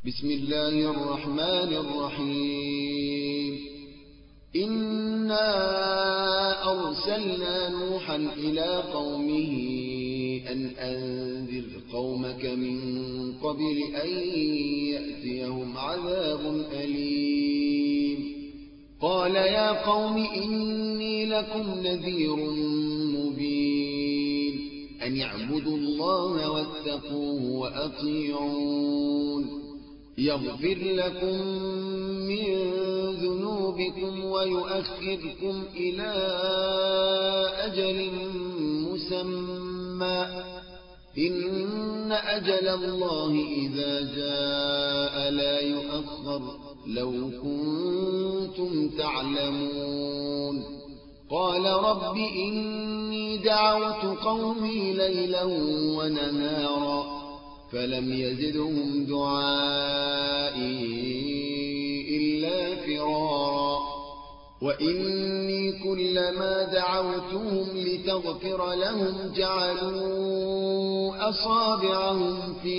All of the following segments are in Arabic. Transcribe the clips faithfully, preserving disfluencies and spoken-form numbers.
بسم الله الرحمن الرحيم. إنا أرسلنا نوحا إلى قومه أن أنذر قومك من قبل أن يأتيهم عذاب أليم. قال يا قوم إني لكم نذير مبين أن اعبدوا الله واتقوه وأطيعون يغفر لكم من ذنوبكم ويؤخركم إلى أجل مسمى إن أجل الله إذا جاء لا يؤخر لو كنتم تعلمون. قال رب إني دعوت قومي ليلا ونهارا فلم يزدهم دعائي إلا فرارا وإني كلما دعوتهم لتغفر لهم جعلوا أصابعهم في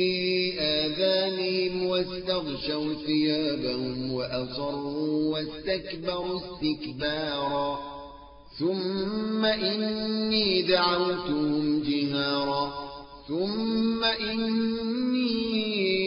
آذانهم واستغشوا ثيابهم وأصروا واستكبروا استكبارا ثم إني دعوتهم جهارا ثم إني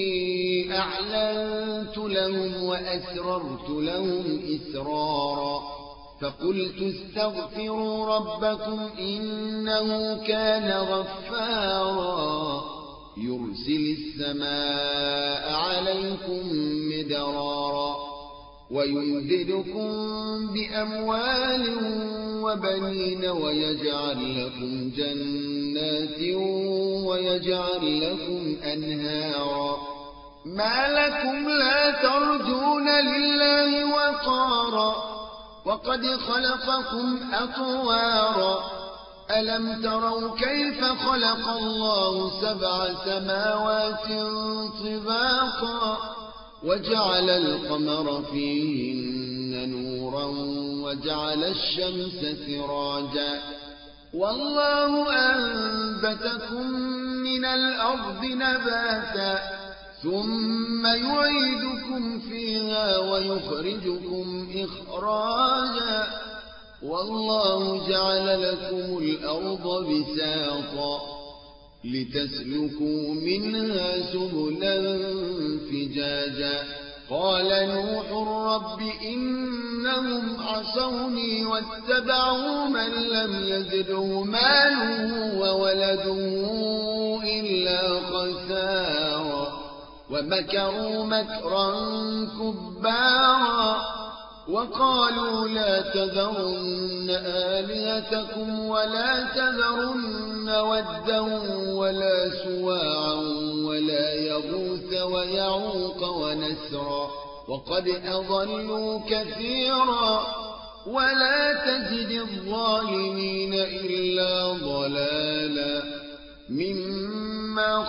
أعلنت لهم وأسررت لهم إسرارا فقلت استغفروا ربكم إنه كان غفارا يرسل السماء عليكم مدرارا ويمددكم بأموال وبنين ويجعل لكم جنات ويجعل لكم أنهارا ما لكم لا ترجون لله وقارا وقد خلقكم أطوارا ألم تروا كيف خلق الله سبع سماوات طباقا وجعل القمر فيهن نورا وجعل الشمس سراجا والله أنبتكم من الأرض نباتا ثم يعيدكم فيها ويخرجكم إخراجا والله جعل لكم الأرض بساطا لتسلكوا منها سبلا فجاجا قال نوح رب إنهم عصوني واتبعوا من لم يزده ماله وولده إلا خسارا ومكروا مكرا كبارا وقالوا لا تذرن آلهتكم ولا تذرن ودا ولا سواعا ولا يغوث ويعوق ونسرا وقد أضلوا كثيرا ولا تزد الظالمين إلا ضلالا مما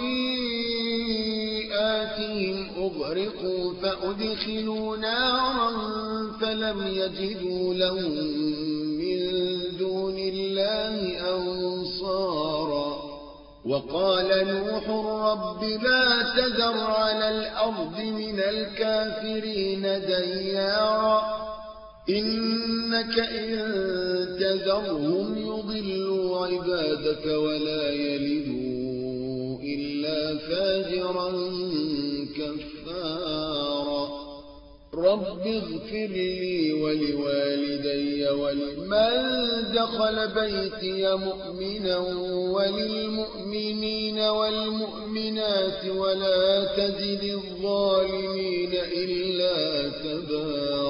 خطيئاتهم أغرقوا فأدخلوا نارا فلم يجدوا لهم من دون الله أنصارا وقال نوح رب لا تذر على الأرض من الكافرين ديارا إنك إن تذرهم يضلوا عبادك ولا يلدوا إلا فاجرا كفارا رب اغفر لي ولوالدي ولمن دخل بيتي مؤمنا وللمؤمنين والمؤمنات ولا تزد الظالمين إلا تبارا.